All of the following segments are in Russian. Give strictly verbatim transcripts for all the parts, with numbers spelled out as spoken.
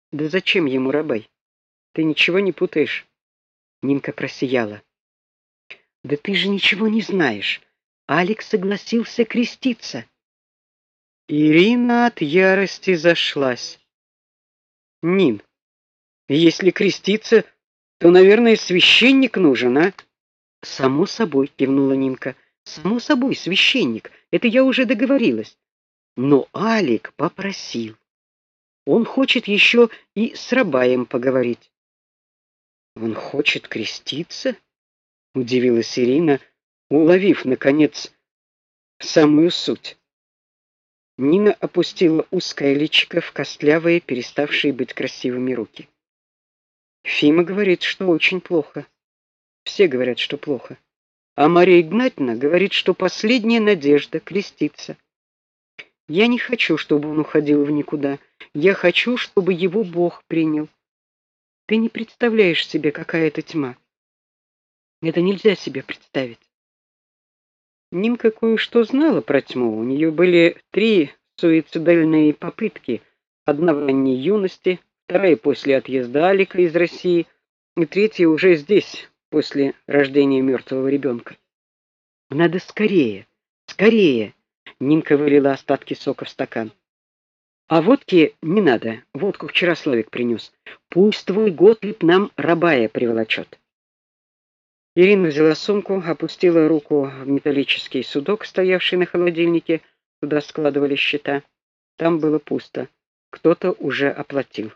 Да зачем ему Рабай? Ты ничего не путаешь? Нинка просияла. Да ты же ничего не знаешь. Алекс согласился креститься. Ирина от ярости зашлась. Нин, если креститься, то, наверное, священник нужен, а? Само собой, кивнула Нинка. Само собой, священник. Это я уже договорилась. Но Алик попросил. Он хочет еще и с Рабаем поговорить. Он хочет креститься? Удивилась Ирина, уловив наконец самую суть. Нина опустила узкое личико в костлявые, переставшие быть красивыми руки. Фима говорит, что очень плохо. Все говорят, что плохо. А Мария Игнатьевна говорит, что последняя надежда креститься. Я не хочу, чтобы он уходил в никуда. Я хочу, чтобы его Бог принял. Ты не представляешь себе, какая это тьма. Это нельзя себе представить. Нинка кое-что знала про тьму. У нее были три суицидальные попытки: одна в ранней юности, вторая после отъезда Алика из России, и третья уже здесь, после рождения мертвого ребенка. Надо скорее, скорее. Нинка вылила остатки сока в стакан. А водки не надо. Водку вчера Славик принес. Пусть твой Готлиб нам Рабая приволочет. Ирина взяла сумку, опустила руку в металлический судок, стоявший на холодильнике, куда складывали счета. Там было пусто. Кто-то уже оплатил.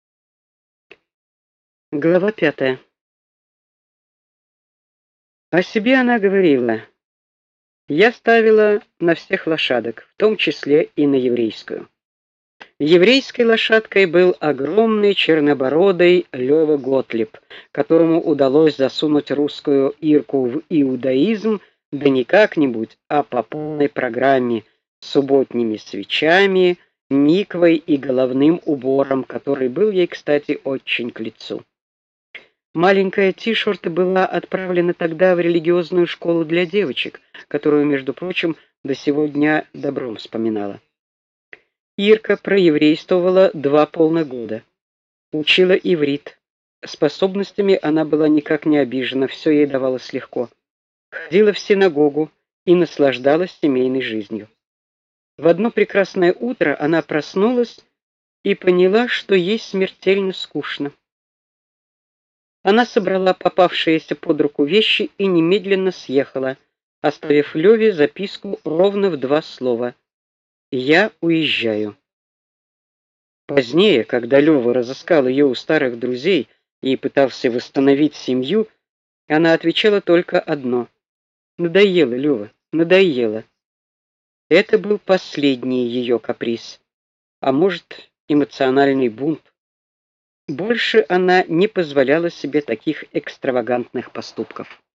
Глава пятая. О себе она говорила: я ставила на всех лошадок, в том числе и на еврейскую. Еврейской лошадкой был огромный чернобородый Лёва Готлиб, которому удалось засунуть русскую Ирку в иудаизм, да не как-нибудь, а по полной программе, с субботними свечами, миквой и головным убором, который был ей, кстати, очень к лицу. Маленькая Тишорт была отправлена тогда в религиозную школу для девочек, которую, между прочим, до сего дня добром вспоминала. Ирка проеврействовала два полных года. Учила иврит. Способностями она была никак не обижена, все ей давалось легко. Ходила в синагогу и наслаждалась семейной жизнью. В одно прекрасное утро она проснулась и поняла, что ей смертельно скучно. Она собрала попавшиеся под руку вещи и немедленно съехала, оставив Лёве записку ровно в два слова: я уезжаю. Позднее, когда Лёва разыскал её у старых друзей и пытался восстановить семью, она отвечала только одно: надоело, Лёва, надоело. Это был последний её каприз, а может, эмоциональный бунт. Больше она не позволяла себе таких экстравагантных поступков.